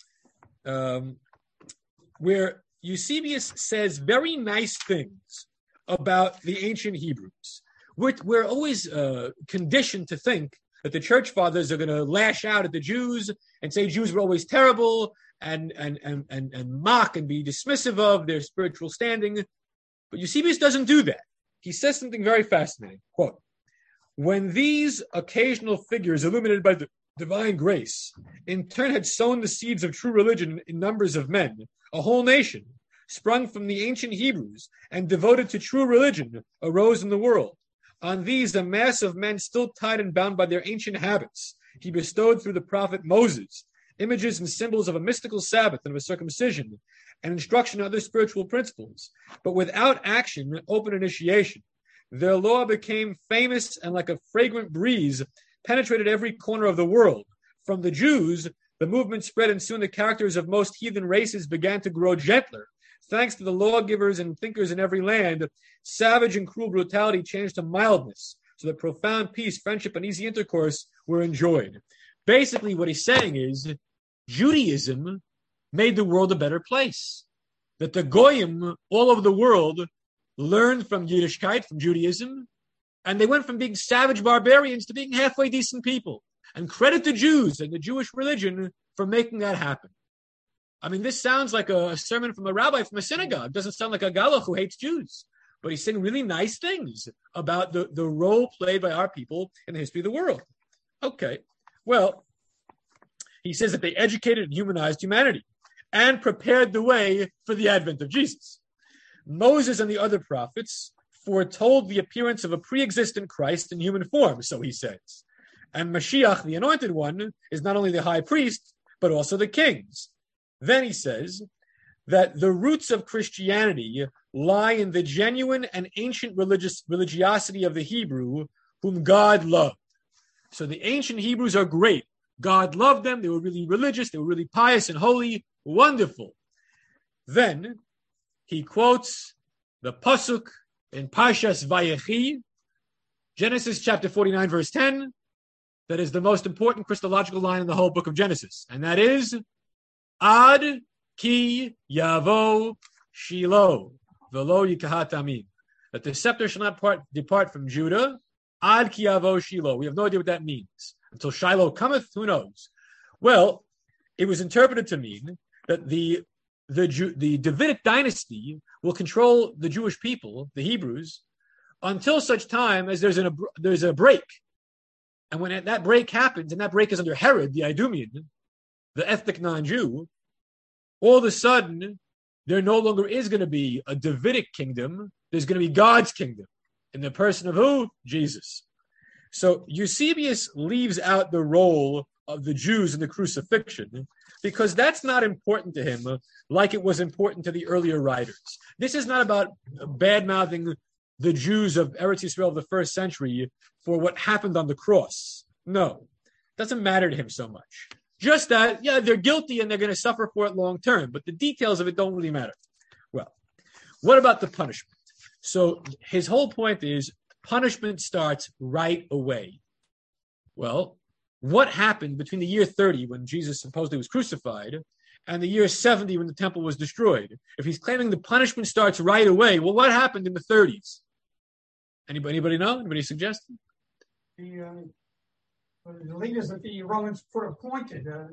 um, where Eusebius says very nice things about the ancient Hebrews. We're, we're always uh, conditioned to think that the church fathers are going to lash out at the Jews and say Jews were always terrible and, and, and, and, and mock and be dismissive of their spiritual standing. But Eusebius doesn't do that. He says something very fascinating. Quote, when these occasional figures illuminated by the divine grace in turn had sown the seeds of true religion in numbers of men, a whole nation, sprung from the ancient Hebrews and devoted to true religion, arose in the world. On these, a mass of men still tied and bound by their ancient habits, he bestowed through the prophet Moses images and symbols of a mystical Sabbath and of a circumcision, and instruction in other spiritual principles, but without action, open initiation. Their law became famous and like a fragrant breeze penetrated every corner of the world. From the Jews, the movement spread, and soon the characters of most heathen races began to grow gentler. Thanks to the lawgivers and thinkers in every land, savage and cruel brutality changed to mildness, so that profound peace, friendship, and easy intercourse were enjoyed. Basically, what he's saying is Judaism made the world a better place. That the Goyim all over the world learned from Yiddishkeit, from Judaism, and they went from being savage barbarians to being halfway decent people. and credit the Jews and the Jewish religion for making that happen. I mean, this sounds like a sermon from a rabbi from a synagogue. It doesn't sound like a galach who hates Jews. But he's saying really nice things about the, the role played by our people in the history of the world. Okay, well, he says that they educated and humanized humanity and prepared the way for the advent of Jesus. Moses and the other prophets foretold the appearance of a pre-existent Christ in human form, so he says. And Mashiach, the anointed one, is not only the high priest, but also the kings. Then he says that the roots of Christianity lie in the genuine and ancient religious religiosity of the Hebrew, whom God loved. So the ancient Hebrews are great. God loved them. They were really religious. They were really pious and holy. Wonderful. Then he quotes the pasuk in Parshas Vayechi, Genesis chapter forty-nine, verse ten. That is the most important Christological line in the whole book of Genesis. And that is, Ad ki yavo Shiloh, velo yikahat amin. That the scepter shall not part, depart from Judah, ad ki yavo Shiloh. We have no idea what that means. Until Shiloh cometh, who knows? Well, it was interpreted to mean that the the Ju- the Davidic dynasty will control the Jewish people, the Hebrews, until such time as there's, an, a, there's a break. And when that break happens, and that break is under Herod, the Idumean, the ethnic non-Jew, all of a sudden, there no longer is going to be a Davidic kingdom. There's going to be God's kingdom in the person of who? Jesus. So Eusebius leaves out the role of the Jews in the crucifixion because that's not important to him like it was important to the earlier writers. This is not about bad-mouthing the Jews of Eretz Yisrael of the first century for what happened on the cross. No, it doesn't matter to him so much. Just that, yeah, they're guilty and they're going to suffer for it long term, but the details of it don't really matter. Well, what about the punishment? So his whole point is punishment starts right away. Well, what happened between the year thirty, when Jesus supposedly was crucified, and the year seventy, when the temple was destroyed? If he's claiming the punishment starts right away, well, what happened in the thirties? Anybody, anybody know? Anybody suggest? The, uh, the leaders that the Romans put appointed uh,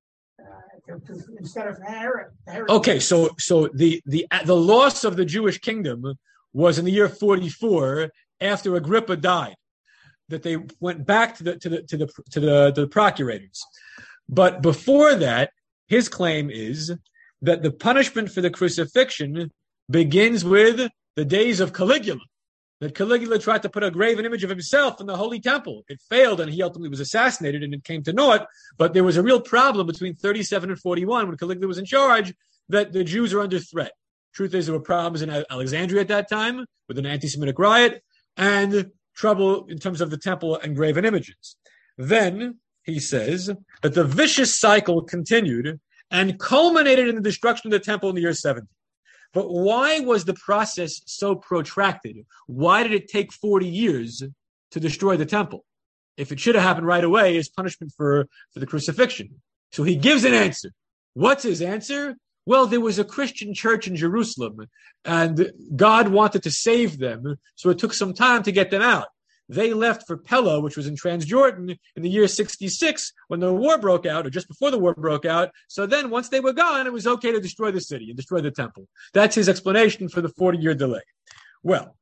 uh, to, to, instead of Herod. Herod. Okay, so so the the the loss of the Jewish kingdom was in the year forty-four after Agrippa died. That they went back to the to the to the to the, to the procurators. But before that, his claim is that the punishment for the crucifixion begins with the days of Caligula. That Caligula tried to put a graven image of himself in the Holy Temple. It failed, and he ultimately was assassinated, and it came to naught. But there was a real problem between thirty-seven and forty-one, when Caligula was in charge, that the Jews are under threat. Truth is, there were problems in Alexandria at that time with an anti-Semitic riot, and trouble in terms of the temple and graven images. Then he says that the vicious cycle continued and culminated in the destruction of the temple in the year seventy. But why was the process so protracted? Why did it take forty years to destroy the temple? If it should have happened right away as punishment for, for the crucifixion. So he gives an answer. What's his answer? Well, there was a Christian church in Jerusalem, and God wanted to save them, so it took some time to get them out. They left for Pella, which was in Transjordan, in the year sixty-six, when the war broke out, or just before the war broke out. So then, once they were gone, it was okay to destroy the city and destroy the temple. That's his explanation for the forty-year delay. Well,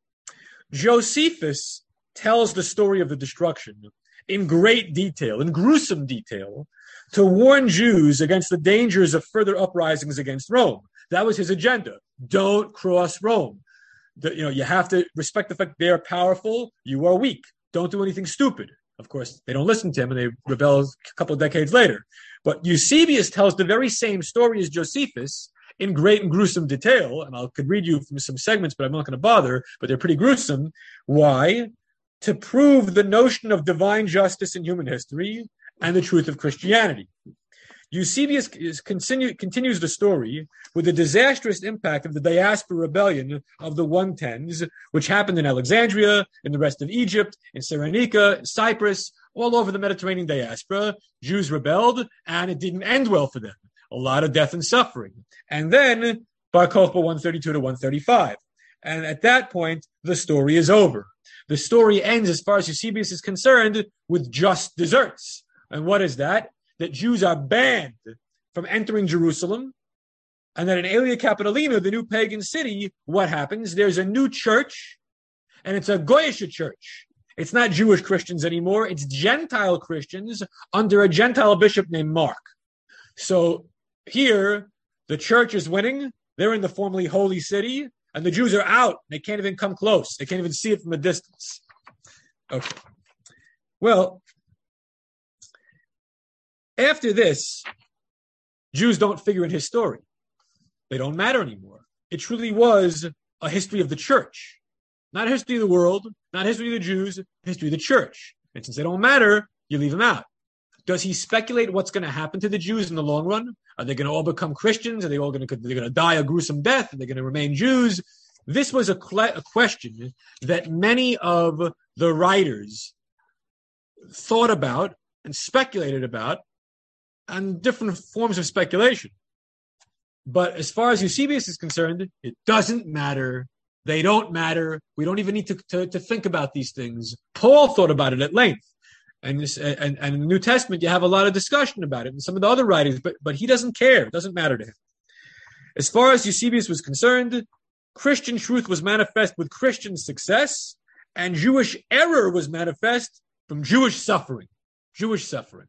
Josephus tells the story of the destruction in great detail, in gruesome detail, to warn Jews against the dangers of further uprisings against Rome. That was his agenda. Don't cross Rome. The, you know, you have to respect the fact they are powerful, you are weak. Don't do anything stupid. Of course, they don't listen to him, and they rebel a couple of decades later. But Eusebius tells the very same story as Josephus in great and gruesome detail, and I could read you from some segments, but I'm not going to bother, but they're pretty gruesome. Why? To prove the notion of divine justice in human history and the truth of Christianity. Eusebius is continue, continues the story with the disastrous impact of the diaspora rebellion of the one tens, which happened in Alexandria, in the rest of Egypt, in Cyrenaica, in Cyprus, all over the Mediterranean diaspora. Jews rebelled, and it didn't end well for them. A lot of death and suffering. And then Bar Kokhba one thirty-two to one thirty-five. And at that point, the story is over. The story ends, as far as Eusebius is concerned, with just desserts. And what is that? That Jews are banned from entering Jerusalem. And that in Aelia Capitolina, the new pagan city, what happens? There's a new church, and it's a Goyish church. It's not Jewish Christians anymore. It's Gentile Christians under a Gentile bishop named Mark. So here, the church is winning. They're in the formerly holy city, and the Jews are out. They can't even come close. They can't even see it from a distance. Okay. Well, after this, Jews don't figure in his story. They don't matter anymore. It truly was a history of the church. Not a history of the world, not a history of the Jews, a history of the church. And since they don't matter, you leave them out. Does he speculate what's going to happen to the Jews in the long run? Are they going to all become Christians? Are they all going to, they're going to die a gruesome death? Are they going to remain Jews? This was a, a question that many of the writers thought about and speculated about, and different forms of speculation. But as far as Eusebius is concerned, it doesn't matter. They don't matter. We don't even need to, to, to think about these things. Paul thought about it at length. And, this, and, and in the New Testament, you have a lot of discussion about it, and some of the other writings, but, but he doesn't care. It doesn't matter to him. As far as Eusebius was concerned, Christian truth was manifest with Christian success, and Jewish error was manifest from Jewish suffering. Jewish suffering.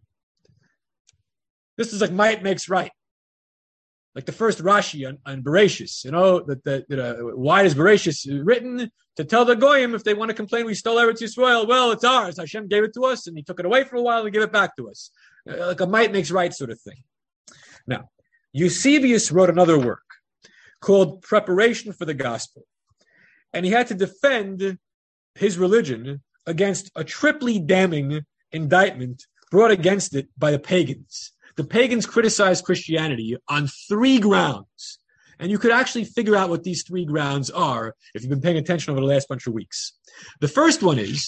This is like might makes right. Like the first Rashi on, on Bereshis, you know, that, that, that uh, why is Bereshis written? To tell the Goyim, if they want to complain we stole Eretz Yisrael, well, it's ours. Hashem gave it to us, and he took it away for a while and gave it back to us. Uh, like a might makes right sort of thing. Now, Eusebius wrote another work called Preparation for the Gospel. And he had to defend his religion against a triply damning indictment brought against it by the pagans. The pagans criticized Christianity on three grounds. And you could actually figure out what these three grounds are if you've been paying attention over the last bunch of weeks. The first one is,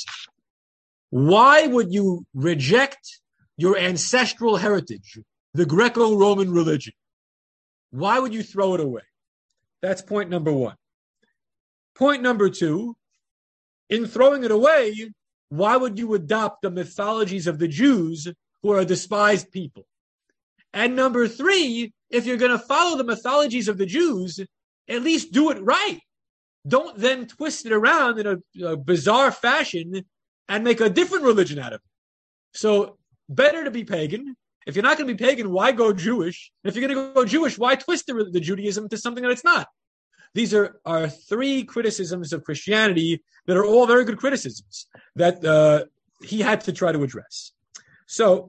why would you reject your ancestral heritage, the Greco-Roman religion? Why would you throw it away? That's point number one. Point number two, in throwing it away, why would you adopt the mythologies of the Jews who are a despised people? And number three, if you're going to follow the mythologies of the Jews, at least do it right. Don't then twist it around in a, a bizarre fashion and make a different religion out of it. So better to be pagan. If you're not going to be pagan, why go Jewish? And if you're going to go Jewish, why twist the, the Judaism to something that it's not? These are, are three criticisms of Christianity that are all very good criticisms that uh, he had to try to address. So,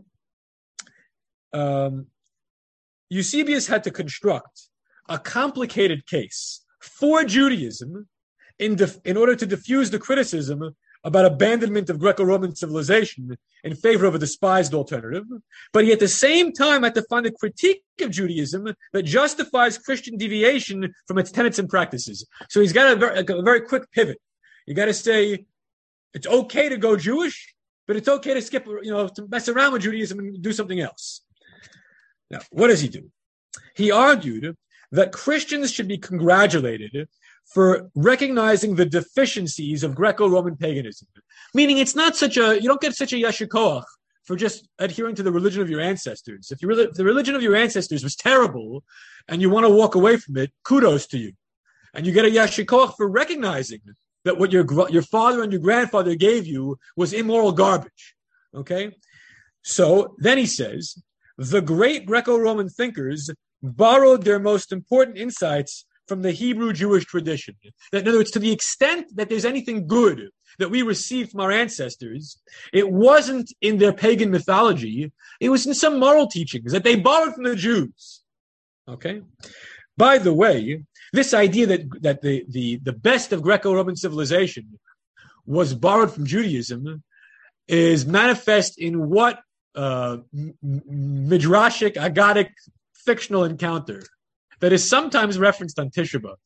um, Eusebius had to construct a complicated case for Judaism in, def- in order to diffuse the criticism about abandonment of Greco-Roman civilization in favor of a despised alternative. But he at the same time had to find a critique of Judaism that justifies Christian deviation from its tenets and practices. So he's got a very, a very quick pivot. You got to say, it's okay to go Jewish, but it's okay to skip, you know, to mess around with Judaism and do something else. Now, what does he do? He argued that Christians should be congratulated for recognizing the deficiencies of Greco-Roman paganism. Meaning it's not such a, you don't get such a yasher koach for just adhering to the religion of your ancestors. If, you really, if the religion of your ancestors was terrible and you want to walk away from it, kudos to you. And you get a yasher koach for recognizing that what your, your father and your grandfather gave you was immoral garbage. Okay? So then he says, the great Greco-Roman thinkers borrowed their most important insights from the Hebrew Jewish tradition. That, in other words, to the extent that there's anything good that we received from our ancestors, it wasn't in their pagan mythology, it was in some moral teachings that they borrowed from the Jews. Okay? By the way, this idea that, that the, the, the best of Greco-Roman civilization was borrowed from Judaism is manifest in what uh, midrashic, agadic, fictional encounter that is sometimes referenced on Tisha B'Av.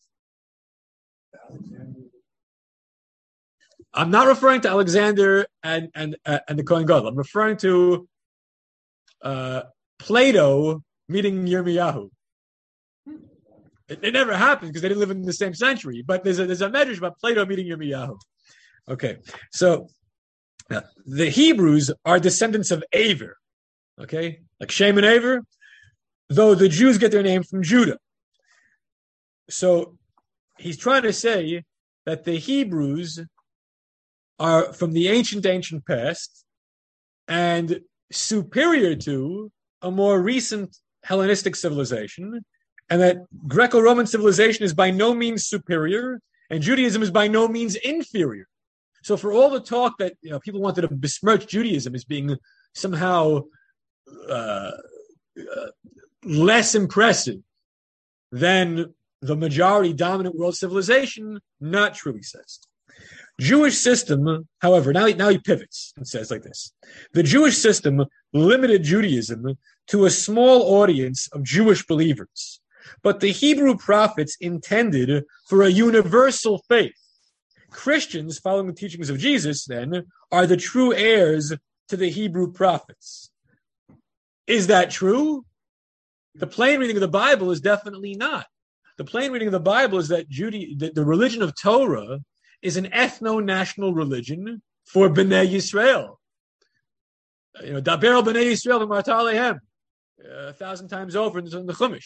I'm not referring to Alexander and and uh, and the Kohen Gadol. I'm referring to uh, Plato meeting Yirmiyahu. It, it never happened because they didn't live in the same century. But there's a there's a medrash about Plato meeting Yirmiyahu. Okay, so uh, the Hebrews are descendants of Aver. Okay, like Shem and Aver, though the Jews get their name from Judah. So he's trying to say that the Hebrews are from the ancient, ancient past and superior to a more recent Hellenistic civilization, and that Greco-Roman civilization is by no means superior, and Judaism is by no means inferior. So for all the talk that, you know, people wanted to besmirch Judaism as being somehow uh, uh, less impressive than the majority dominant world civilization, not true, he says. Jewish system, however, now, now he pivots and says like this. The Jewish system limited Judaism to a small audience of Jewish believers, but the Hebrew prophets intended for a universal faith. Christians, following the teachings of Jesus, then, are the true heirs to the Hebrew prophets. Is that true? The plain reading of the Bible is definitely not. The plain reading of the Bible is that Jude- the, the religion of Torah is an ethno-national religion for Bnei Yisrael. You know, Daber al Bnei Yisrael v'marta alehem, a thousand times over in the, in the Chumash.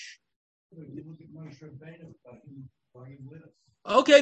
Okay,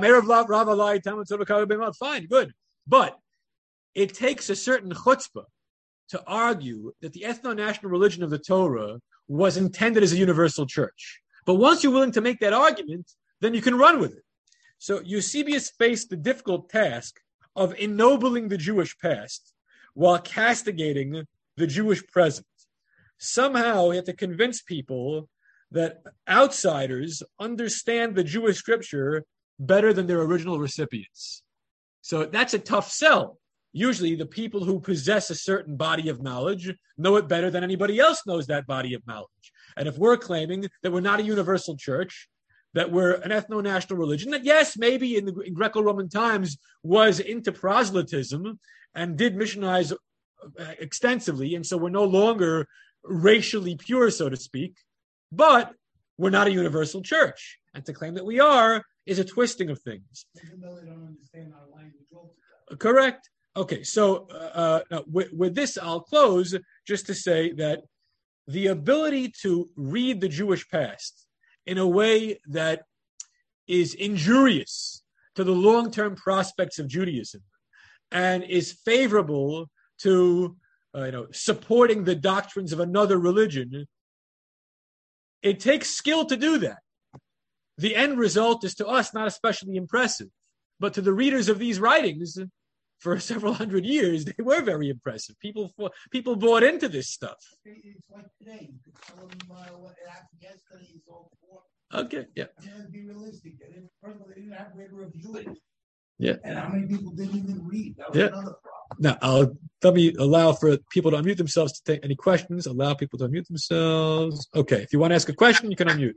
fine, good. But it takes a certain chutzpah to argue that the ethno-national religion of the Torah was intended as a universal church. But once you're willing to make that argument, then you can run with it. So Eusebius faced the difficult task of ennobling the Jewish past while castigating the Jewish present. Somehow he had to convince people that outsiders understand the Jewish scripture better than their original recipients. So that's a tough sell. Usually the people who possess a certain body of knowledge know it better than anybody else knows that body of knowledge. And if we're claiming that we're not a universal church, that we're an ethno-national religion, that yes, maybe in the in Greco-Roman times was into proselytism and did missionize extensively, and so we're no longer racially pure, so to speak, but we're not a universal church. And to claim that we are is a twisting of things. Even though they don't understand our language altogether. Correct. Okay, so uh, uh, with, with this, I'll close just to say that the ability to read the Jewish past in a way that is injurious to the long-term prospects of Judaism and is favorable to uh, you know, supporting the doctrines of another religion, it takes skill to do that. The end result is to us not especially impressive, but to the readers of these writings, for several hundred years, they were very impressive. People people bought into this stuff. It's like today. You could tell them uh, what happened yesterday and so forth. Okay, yeah. And then be realistic. They didn't, first of all, they didn't have way to review it. Yeah. And how many people didn't even read? That was Yeah. another problem. Now, I'll, let me allow for people to unmute themselves to take any questions. Allow people to unmute themselves. Okay, if you want to ask a question, you can unmute.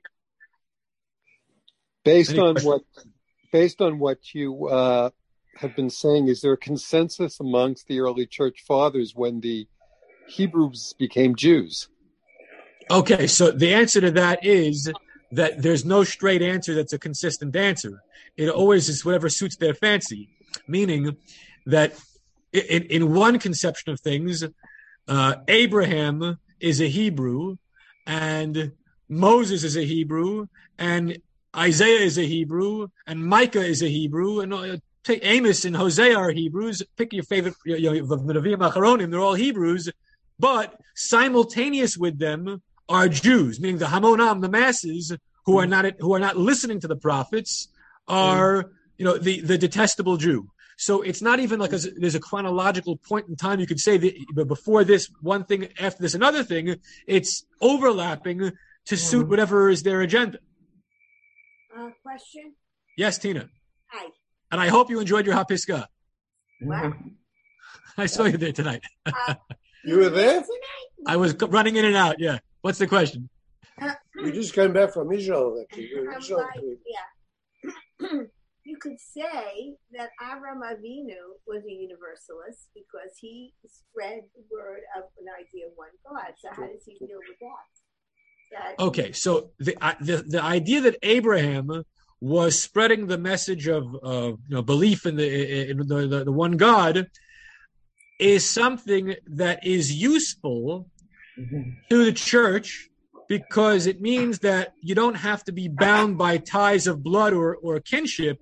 Based Any on questions? what, based on what you uh, have been saying, is there a consensus amongst the early church fathers when the Hebrews became Jews? Okay, so the answer to that is that there's no straight answer that's a consistent answer. It always is whatever suits their fancy, meaning that in, in one conception of things, uh, Abraham is a Hebrew, and Moses is a Hebrew, and Isaiah is a Hebrew, and Micah is a Hebrew, and uh, take Amos and Hosea are Hebrews. Pick your favorite, you know, the Nevi'im Acharonim, they're all Hebrews, but simultaneous with them are Jews, meaning the Hamonam, the masses who are not who are not listening to the prophets, are you know the, the detestable Jew. So it's not even like a, there's a chronological point in time you could say that before this one thing, after this another thing. It's overlapping to suit whatever is their agenda. Uh, question? Yes, Tina. Hi. And I hope you enjoyed your Hapiska. What? I saw you there tonight. Uh, You were there? I was running in and out. Yeah. What's the question? You just came back from Israel. Actually. You're I'm Israel. like, yeah. You could say that Avram Avinu was a universalist because he spread the word of an idea of one God. So how does he deal with that? that Okay, so the, uh, the the idea that Abraham was spreading the message of, of you know, belief in the in the, the, the one God is something that is useful to the church because it means that you don't have to be bound by ties of blood or, or kinship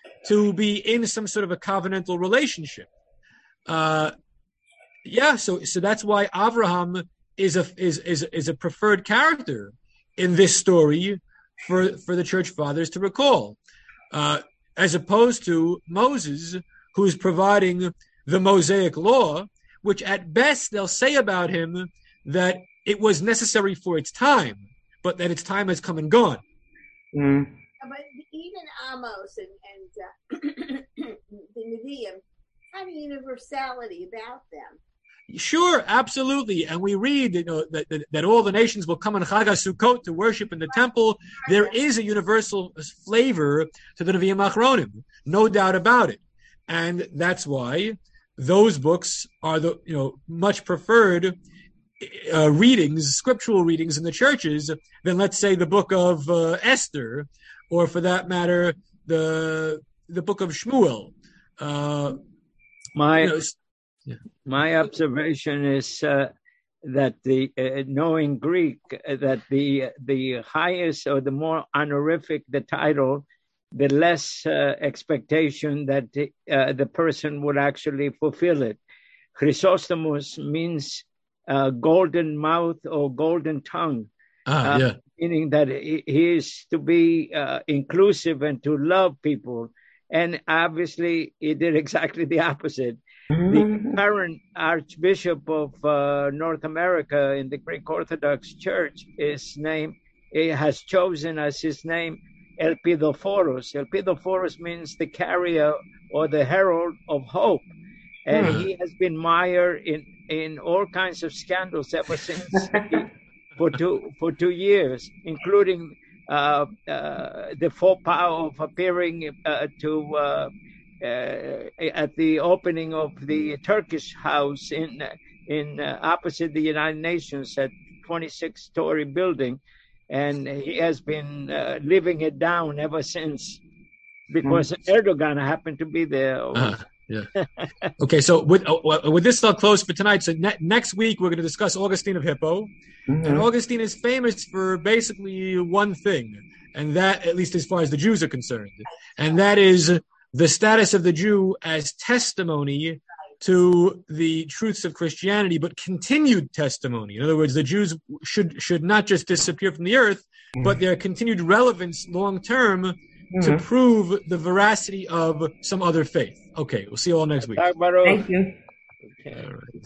to be in some sort of a covenantal relationship. Uh, yeah, so so that's why Abraham is a is is is a preferred character in this story for for the church fathers to recall, uh, as opposed to Moses, who's providing the Mosaic law, which at best they'll say about him that it was necessary for its time, but that its time has come and gone. Mm. But even Amos and, and uh, the Nevi'im had a universality about them. Sure, absolutely. And we read, you know, that, that, that all the nations will come on Chag HaSukkot to worship in the temple. There is a universal flavor to the Nevi'im Achronim, no doubt about it. And that's why those books are the, you know, much preferred uh, readings, scriptural readings in the churches than, let's say, the book of uh, Esther, or for that matter, the the book of Shmuel. Uh, My you know, yeah. my observation is uh, that the uh, knowing Greek, uh, that the the highest or the more honorific the title, the less uh, expectation that the, uh, the person would actually fulfill it. Chrysostomus means uh, golden mouth or golden tongue, ah, uh, yeah. meaning that he is to be uh, inclusive and to love people. And obviously, he did exactly the opposite. The current Archbishop of uh, North America in the Greek Orthodox Church is named, he has chosen as his name Elpidophoros. Elpidophoros means the carrier or the herald of hope. And Hmm. he has been mired in, in all kinds of scandals ever since he, for two for two years, including uh, uh, the faux pas of appearing uh, to uh, uh, at the opening of the Turkish house in in uh, opposite the United Nations, at twenty-six story building, and he has been uh, living it down ever since, because Erdogan happened to be there. Uh, yeah. Okay, so with uh, with this, I'll close for tonight. So ne- next week we're going to discuss Augustine of Hippo, and Augustine is famous for basically one thing, and that, at least as far as the Jews are concerned, and that is the status of the Jew as testimony to the truths of Christianity, but continued testimony. In other words, the Jews should should not just disappear from the earth, but their continued relevance long term to prove the veracity of some other faith. Okay, we'll see you all next week. Thank you. Okay. All right.